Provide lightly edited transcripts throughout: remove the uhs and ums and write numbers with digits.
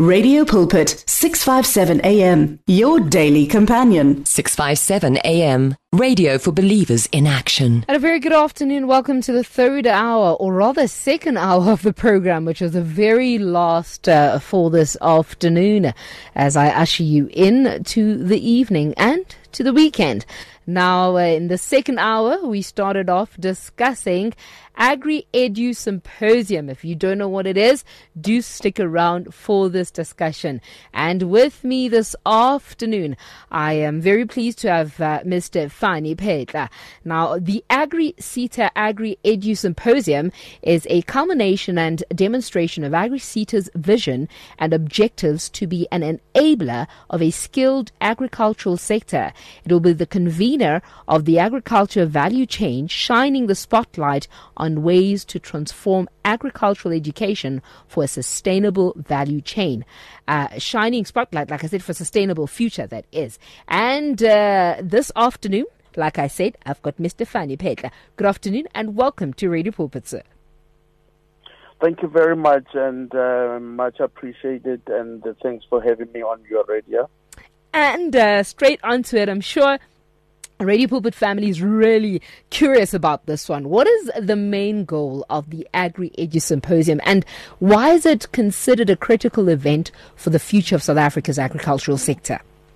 Radio Pulpit, 657 AM, your daily companion. 657 AM, radio for believers in action. And a very good afternoon. Welcome to the third hour, or rather second hour of the program, which is the very last for this afternoon, as I usher you in to the evening and to the weekend. Now, in the second hour, we started off discussing Agri-Edu Symposium. If you don't know what it is, do stick around for this discussion. And with me this afternoon, I am very pleased to have Mr. Fani Petla. Now, the AgriSeta Agri-Edu Symposium is a culmination and demonstration of AgriSeta's vision and objectives to be an enabler of a skilled agricultural sector. It will be the convener of the agriculture value chain, shining the spotlight on ways to transform agricultural education for a sustainable value chain. Shining spotlight, like I said, for a sustainable future, that is. And this afternoon, like I said, I've got Mr. Fani Petla. Good afternoon and welcome to Radio Pulpit, sir. Thank you very much, and much appreciated, and thanks for having me on your radio. And straight onto it, I'm sure Radio Pulpit family is really curious about this one. What is the main goal of the Agri-Edu Symposium, and why is it considered a critical event for the future of South Africa's agricultural sector?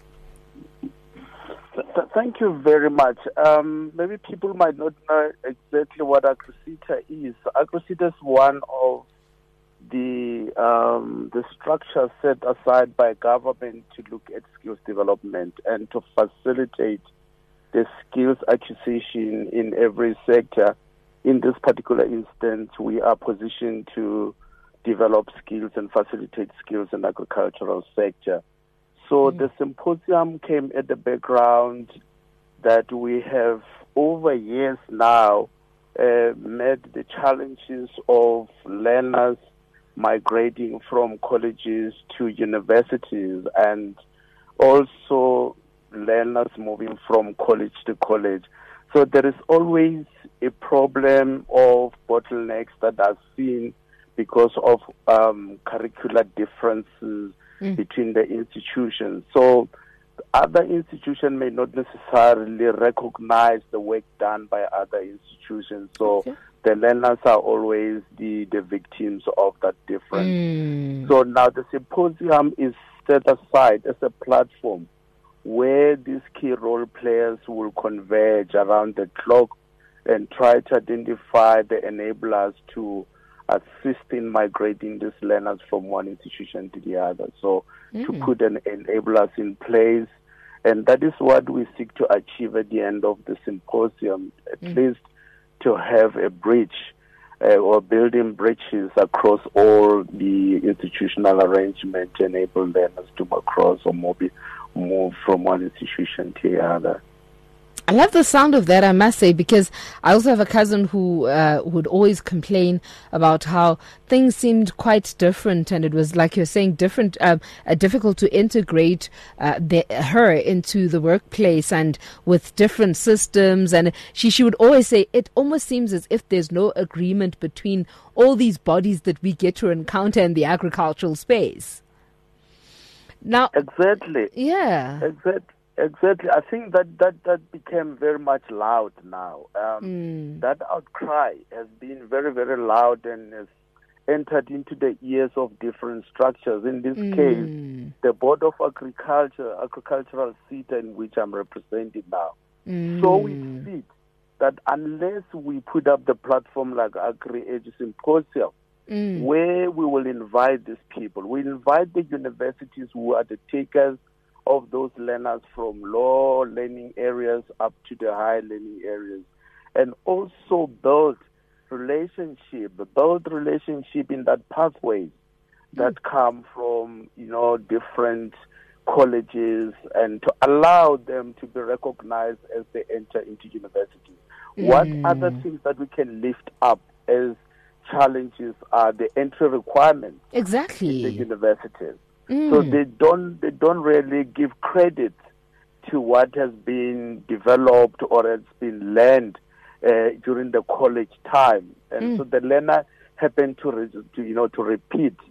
Thank you very much. Maybe people might not know exactly what AgriSeta is. AgriSeta is one of the structures set aside by government to look at skills development and to facilitate the skills acquisition in every sector. In this particular instance, we are positioned to develop skills and facilitate skills in the agricultural sector. So the symposium came at the background that we have over years now met the challenges of learners migrating from colleges to universities, and also learners moving from college to college. So there is always a problem of bottlenecks that are seen because of curricular differences between the institutions. So other institutions may not necessarily recognize the work done by other institutions. So the learners are always the victims of that difference. So now the symposium is set aside as a platform where these key role players will converge around the clock and try to identify the enablers to assist in migrating these learners from one institution to the other. So to put an enablers in place, and that is what we seek to achieve at the end of the symposium, at least to have a bridge or building bridges across all the institutional arrangement to enable learners to cross or move from one institution to the other. I love the sound of that, I must say, because I also have a cousin who would always complain about how things seemed quite different, and it was, like you're saying, difficult to integrate her into the workplace and with different systems. And she would always say it almost seems as if there's no agreement between all these bodies that we get to encounter in the agricultural space. Now, exactly. Yeah. Exactly. I think that became very much loud now. That outcry has been very, very loud and has entered into the ears of different structures. In this case, the Board of Agricultural seat in which I'm represented now. So we see that unless we put up the platform like Agri-Edu Symposium, where we will invite these people, we invite the universities who are the takers of those learners from low learning areas up to the high learning areas, and also build relationship in that pathways that come from different colleges, and to allow them to be recognized as they enter into universities. What other things that we can lift up as challenges are the entry requirements in the universities. So they don't really give credit to what has been developed or has been learned during the college time, and so the learner happened to repeat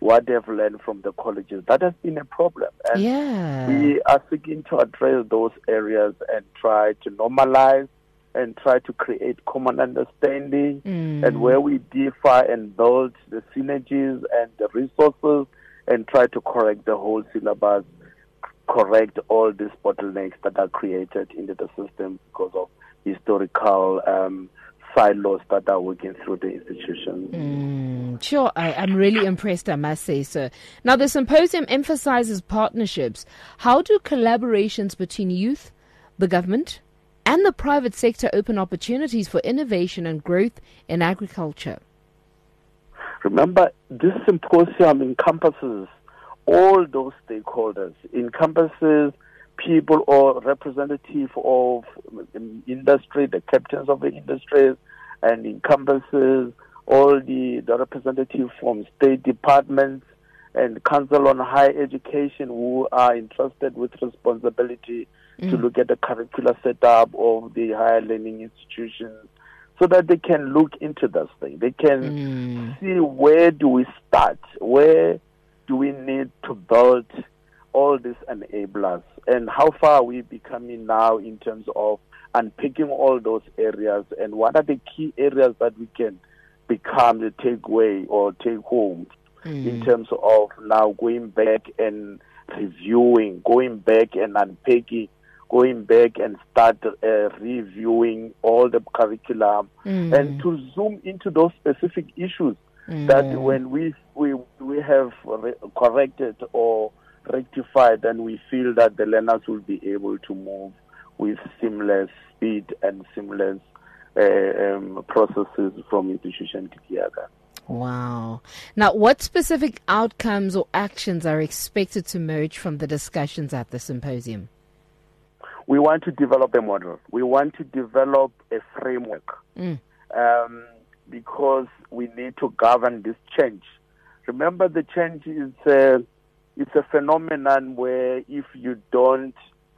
what they've learned from the colleges. That has been a problem. And we are seeking to address those areas and try to normalize and try to create common understanding, and where we differ and build the synergies and the resources and try to correct the whole syllabus, correct all these bottlenecks that are created into the system because of historical silos that are working through the institution. Sure, I'm really impressed, I must say so. Now, the symposium emphasizes partnerships. How do collaborations between youth, the government, and the private sector open opportunities for innovation and growth in agriculture? Remember, this symposium encompasses all those stakeholders, encompasses people or representative of industry, the captains of the industries, and encompasses all the representatives from state departments and Council on Higher Education who are entrusted with responsibility to look at the curricular setup of the higher learning institutions, so that they can look into this thing. They can see where do we start, where do we need to build all these enablers, and how far are we becoming now in terms of unpicking all those areas, and what are the key areas that we can become the takeaway or take home in terms of now going back and reviewing, going back and unpacking, going back and start reviewing all the curriculum, and to zoom into those specific issues that when we have corrected or rectified, then we feel that the learners will be able to move with seamless speed and seamless processes from institution to the other. Wow. Now, what specific outcomes or actions are expected to emerge from the discussions at the symposium? We want to develop a model. We want to develop a framework because we need to govern this change. Remember, the change is it's a phenomenon where if you don't,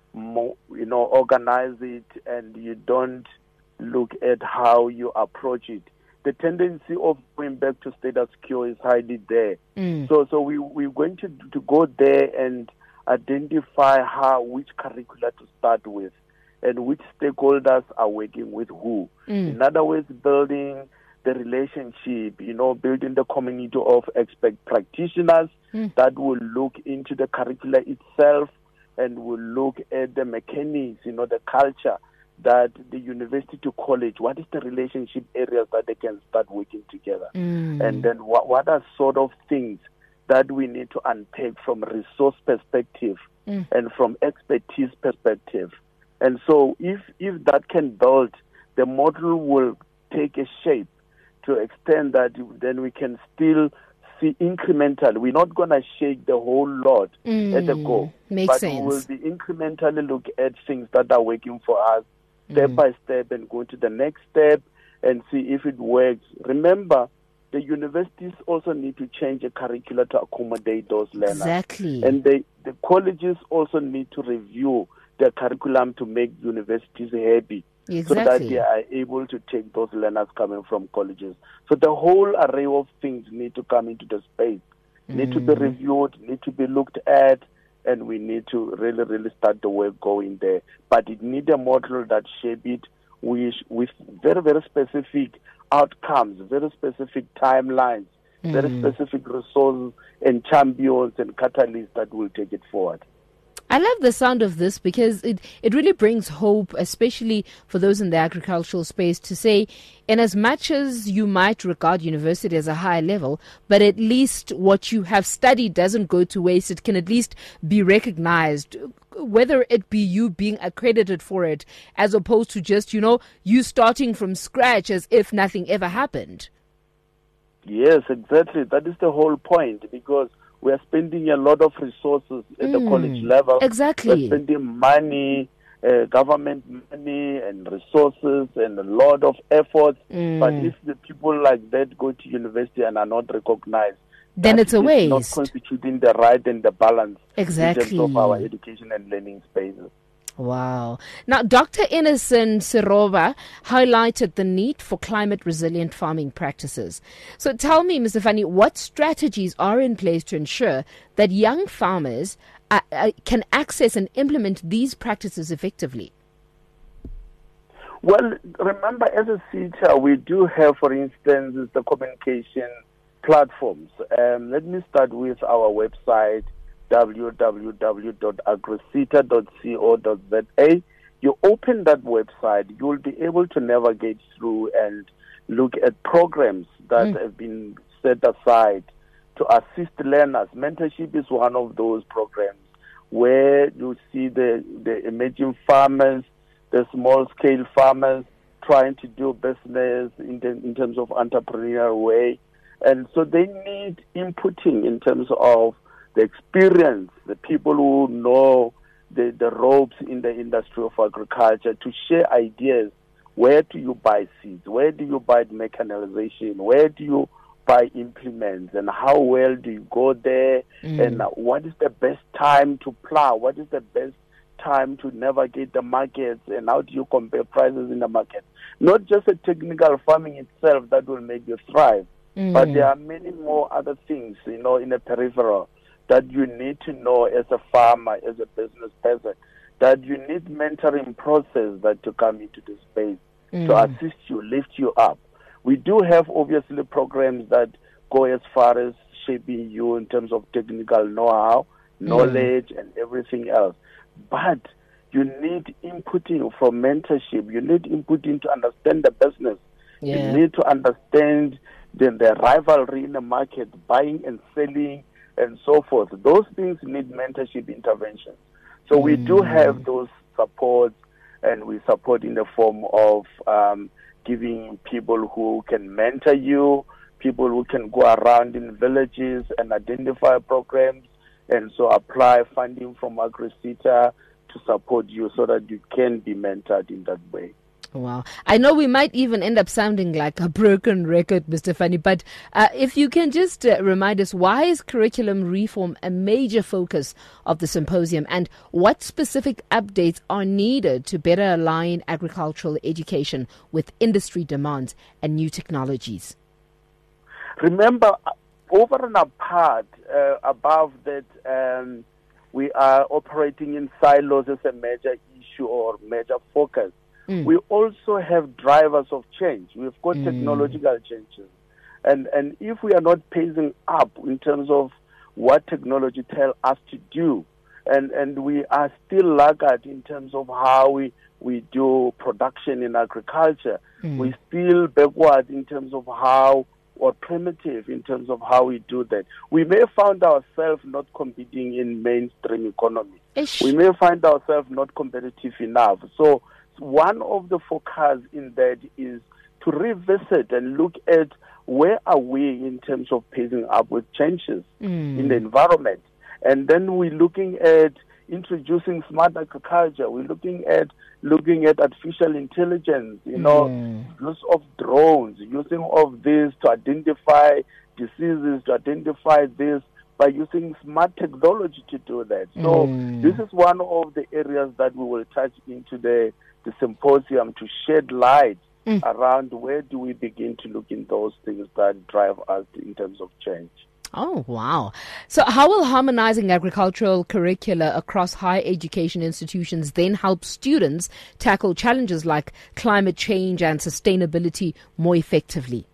organize it and you don't look at how you approach it, the tendency of going back to status quo is highly there. So we're going to go there and identify which curricula to start with and which stakeholders are working with who. In other words, building the relationship, building the community of expert practitioners that will look into the curricula itself and will look at the mechanics, the culture that the university to college, what is the relationship areas that they can start working together? And then what are sort of things that we need to unpack from a resource perspective and from expertise perspective. And so if that can build, the model will take a shape to extend that then we can still see incremental. We're not going to shake the whole lot at the go. Makes sense. We will be incrementally look at things that are working for us step by step and go to the next step and see if it works. Remember, the universities also need to change a curricula to accommodate those learners. Exactly. And the colleges also need to review their curriculum to make universities happy. So that they are able to take those learners coming from colleges. So the whole array of things need to come into the space, need to be reviewed, need to be looked at, and we need to really, really start the work going there. But it needs a model that shape it with very, very specific outcomes, very specific timelines, very specific resources and champions and catalysts that will take it forward. I love the sound of this because it really brings hope, especially for those in the agricultural space, to say, in as much as you might regard university as a high level, but at least what you have studied doesn't go to waste. It can at least be recognized, whether it be you being accredited for it, as opposed to just, you starting from scratch as if nothing ever happened. Yes, exactly. That is the whole point, because we are spending a lot of resources at the college level. Exactly. We're spending money, government money and resources and a lot of efforts. But if the people like that go to university and are not recognized, then it's a waste. Not constituting the right and the balance exactly. in terms of our education and learning spaces. Wow. Now, Dr. Innocent Sirova highlighted the need for climate-resilient farming practices. So tell me, Mr. Fani, what strategies are in place to ensure that young farmers can access and implement these practices effectively? Well, remember, as a CETA, we do have, for instance, the communication platforms. Let me start with our website, www.agriceta.co.za. You open that website, you will be able to navigate through and look at programs that have been set aside to assist learners. Mentorship is one of those programs where you see the emerging farmers, the small-scale farmers trying to do business in terms of entrepreneurial way. And so they need inputting in terms of the experience, the people who know the ropes in the industry of agriculture, to share ideas. Where do you buy seeds? Where do you buy mechanization? Where do you buy implements? And how well do you go there? And what is the best time to plow? What is the best time to navigate the markets? And how do you compare prices in the market? Not just a technical farming itself that will make you thrive, but there are many more other things, in a peripheral that you need to know as a farmer, as a business person, that you need mentoring process that to come into the space to assist you, lift you up. We do have obviously programs that go as far as shaping you in terms of technical know-how, knowledge, and everything else. But you need inputting from mentorship. You need inputting to understand the business. You need to understand the rivalry in the market, buying and selling, and so forth. Those things need mentorship interventions. So we do have those supports, and we support in the form of giving people who can mentor you, people who can go around in villages and identify programs, and so apply funding from AgriCETA to support you so that you can be mentored in that way. Wow. I know we might even end up sounding like a broken record, Mr. Fani, but if you can just remind us, why is curriculum reform a major focus of the symposium, and what specific updates are needed to better align agricultural education with industry demands and new technologies? Remember, over and above that, we are operating in silos as a major issue or major focus. We also have drivers of change. We've got technological changes. And if we are not pacing up in terms of what technology tells us to do, and we are still laggard in terms of how we do production in agriculture, we're still backward in terms of how, or primitive in terms of how we do that. We may find ourselves not competing in mainstream economy. We may find ourselves not competitive enough. So one of the focus in that is to revisit and look at where are we in terms of pacing up with changes in the environment. And then we're looking at introducing smart agriculture. We're looking at artificial intelligence, use of drones, using of this to identify diseases, to identify this by using smart technology to do that. So this is one of the areas that we will touch into the symposium to shed light around where do we begin to look in those things that drive us in terms of change. Oh, wow. So how will harmonizing agricultural curricula across higher education institutions then help students tackle challenges like climate change and sustainability more effectively?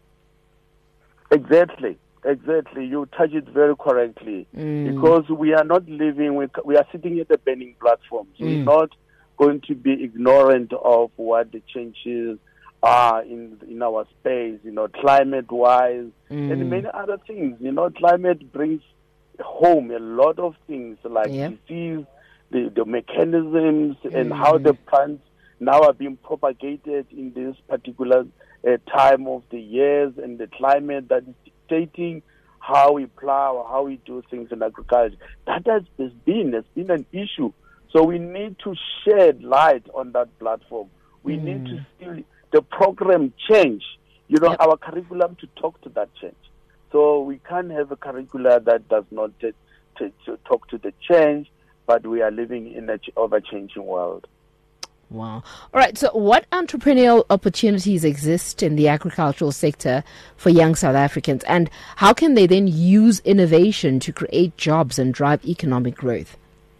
Exactly. You touch it very correctly. Because we are not living, we are sitting at the burning platforms. We're not going to be ignorant of what the changes are in our space, climate-wise, and many other things. Climate brings home a lot of things like disease, the mechanisms, and how the plants now are being propagated in this particular time of the years, and the climate that is dictating how we plow, how we do things in agriculture. That has been an issue. So we need to shed light on that platform. We need to see the program change, our curriculum to talk to that change. So we can't have a curricula that does not talk to the change, but we are living in an ever-changing world. Wow. All right. So what entrepreneurial opportunities exist in the agricultural sector for young South Africans, and how can they then use innovation to create jobs and drive economic growth?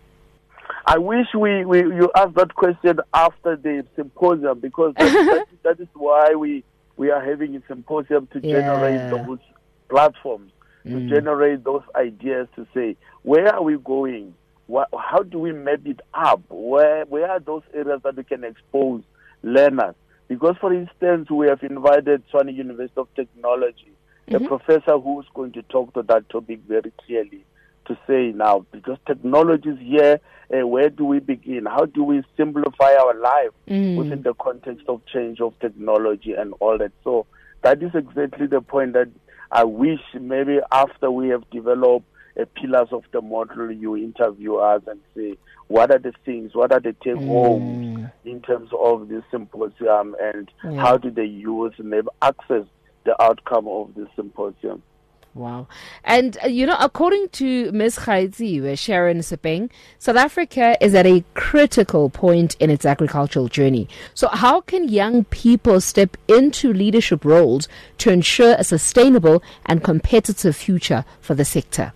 I wish you asked that question after the symposium, because that is why we are having a symposium to generate those platforms, to generate those ideas, to say, where are we going? How do we map it up? Where are those areas that we can expose learners? Because, for instance, we have invited Tshwane University of Technology, a professor who's going to talk to that topic very clearly, to say now, because technology is here, where do we begin? How do we simplify our life within the context of change of technology and all that? So that is exactly the point that I wish maybe after we have developed pillars of the model, you interview us and say, what are the things, what are the take-homes in terms of this symposium, and how do the youth maybe access the outcome of this symposium? Wow. And, according to Ms. Khaitsi, Sharon Sepeng, South Africa is at a critical point in its agricultural journey. So how can young people step into leadership roles to ensure a sustainable and competitive future for the sector?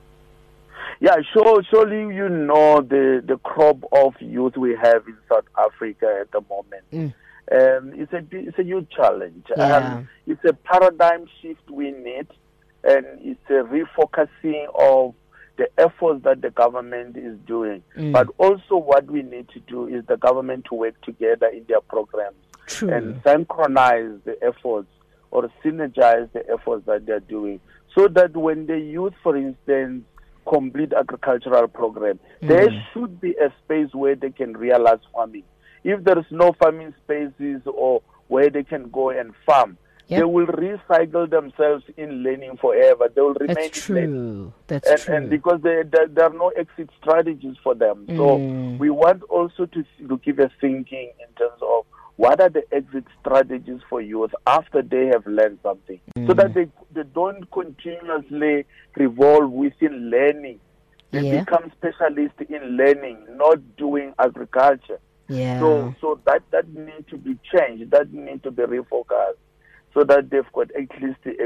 Yeah, surely you know the crop of youth we have in South Africa at the moment. It's a huge challenge. Yeah. It's a paradigm shift we need, and it's a refocusing of the efforts that the government is doing. But also what we need to do is the government to work together in their programs and synchronize the efforts or synergize the efforts that they're doing, so that when the youth, for instance, complete agricultural program, there should be a space where they can realize farming. If there is no farming spaces or where they can go and farm, they will recycle themselves in learning forever. They will remain That's in true. learning. That's true. And because there are no exit strategies for them. So we want also to give a thinking in terms of what are the exit strategies for youth after they have learned something, so that they don't continuously revolve within learning. They become specialists in learning, not doing agriculture. So that needs to be changed. That needs to be refocused, so that they've got at least a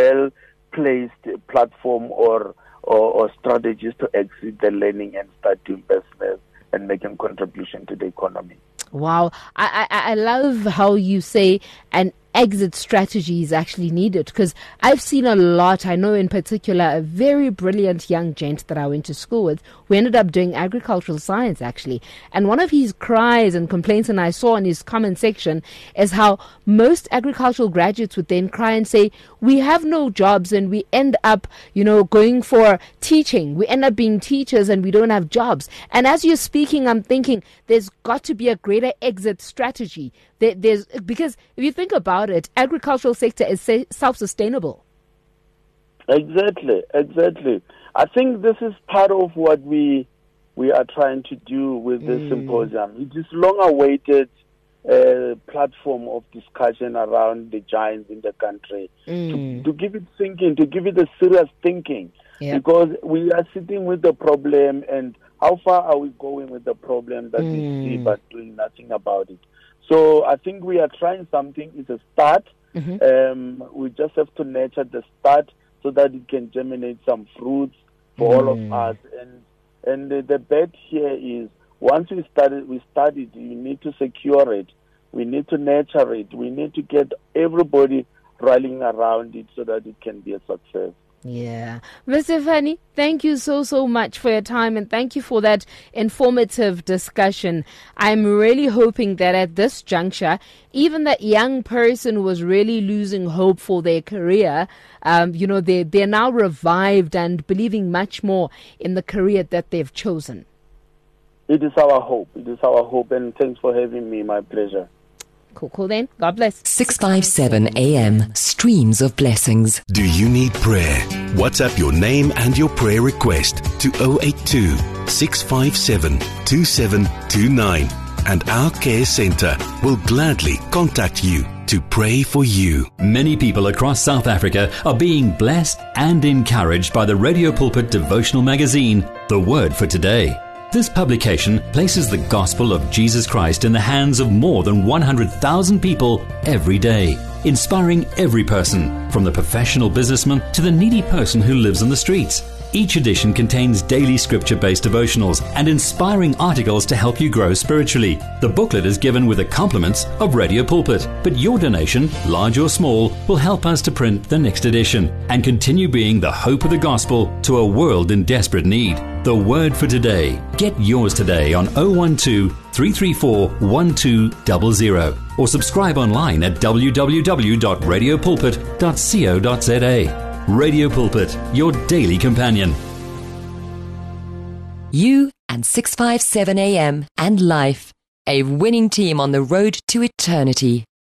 well-placed platform or strategies to exit the learning and start doing business and making contribution to the economy. Wow. I love how you say an exit strategy is actually needed, because I've seen a lot. I know in particular a very brilliant young gent that I went to school with who ended up doing agricultural science actually, and one of his cries and complaints, and I saw in his comment section, is how most agricultural graduates would then cry and say, we have no jobs and we end up going for teaching. We end up being teachers and we don't have jobs. And as you're speaking, I'm thinking there's got to be a greater exit strategy. Because if you think about it, agricultural sector is self-sustainable. Exactly. I think this is part of what we are trying to do with this symposium. It is long-awaited platform of discussion around the giants in the country, to give it thinking, to give it a serious thinking, because we are sitting with the problem, and how far are we going with the problem that we see but doing nothing about it. So I think we are trying something. It's a start. We just have to nurture the start so that it can germinate some fruits for all of us. And the bet here is, once we started, you need to secure it. We need to nurture it. We need to get everybody rallying around it so that it can be a success. Yeah. Mr. Fani, thank you so much for your time, and thank you for that informative discussion. I'm really hoping that at this juncture, even that young person who was really losing hope for their career, they're now revived and believing much more in the career that they've chosen. It is our hope. And thanks for having me. My pleasure. Cool then. God bless. 657 AM, Streams of Blessings. Do you need prayer? WhatsApp your name and your prayer request to 082 657 2729, and our care center will gladly contact you to pray for you. Many people across South Africa are being blessed and encouraged by the Radio Pulpit devotional magazine, The Word for Today. This publication places the gospel of Jesus Christ in the hands of more than 100,000 people every day, inspiring every person, from the professional businessman to the needy person who lives on the streets. Each edition contains daily scripture-based devotionals and inspiring articles to help you grow spiritually. The booklet is given with the compliments of Radio Pulpit, but your donation, large or small, will help us to print the next edition and continue being the hope of the gospel to a world in desperate need. The Word for Today. Get yours today on 012-334-1200 or subscribe online at www.radiopulpit.co.za. Radio Pulpit, your daily companion. You and 657 AM and Life, a winning team on the road to eternity.